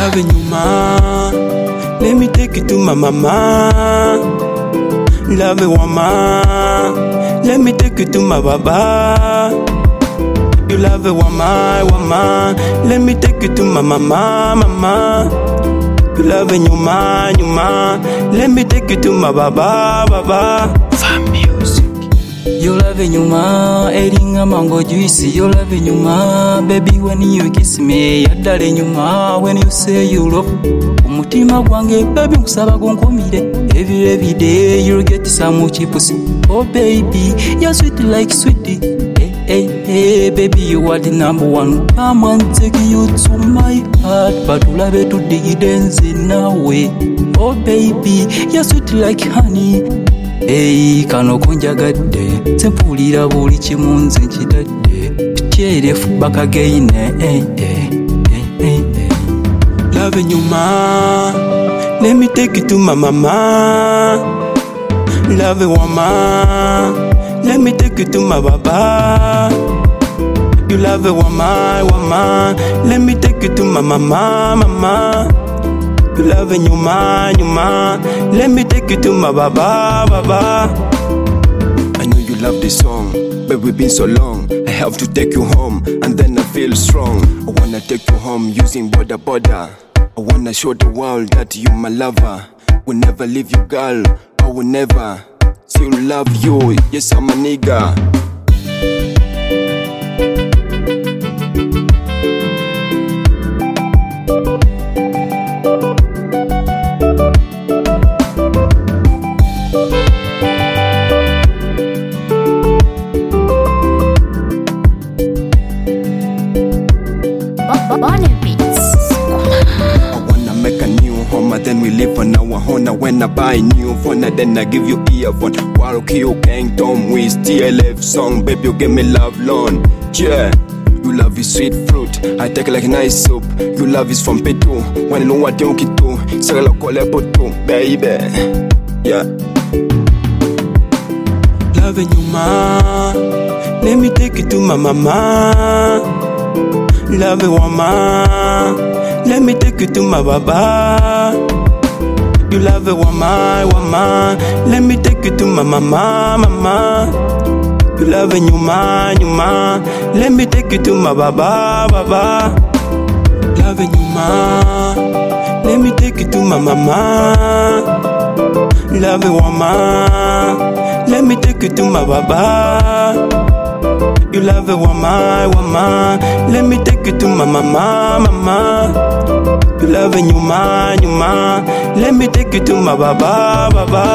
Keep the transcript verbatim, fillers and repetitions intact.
Loving you, ma. Let me take you to my mama. Love it, woman. Let me take you to my baba. You love it, woman, woman. Let me take you to my mama, mama. You love it, you man, you man. Let me take you to my baba, baba. Fun music. You love it, you man. Eating a mango juice. You love it, you man. Baby, when you kiss me, you darling, you man. When you say you love umutima gwange, baby, kusaba gonkomire. Every every day you'll get some pussy. Oh baby, you're sweet like sweetie. Hey hey hey, baby, you are the number one. Come and take you to my heart, but you love it to dig it in a way. Oh baby, you're sweet like honey. Hey, kano kunjagadde sempulira buli kimu nze nkitadde kyerefu back again. Hey hey hey hey. Loving you, ma. Let me take you to my mama. Love it, woman. Let me take you to my baba. You love it, woman, woman. Let me take you to my mama, mama. You love it, you man, you man. Let me take you to my baba, baba. I know you love this song, but we've been so long. I have to take you home, and then I feel strong. I wanna take you home using border border. I wanna show the world that you my lover. Will never leave you, girl. I will never still love you. Yes, I'm a nigga. Then we live on our own. When I buy new phone, then I give you earphone. While you gang Tom, we still love song. Baby, you give me love loan. Yeah, you love is sweet fruit. I take it like nice soup. You love is from Petu. When you know what you get to, say la call poto, baby. Yeah. Loving you, ma. Let me take you to my mama. Love it, woman. Let me take you to my baba. You love it, woman, woman. Let me take you to my mama, mama. You love it, you man, you man. Let me take you to my baba, baba. Loving you, man. Let me take you to my mama. Love it, woman. Let me take you to my baba. You love it, woman, woman. Let me take you to my mama, mama. You love it, you man, you man. Let me take you to my baba, baba.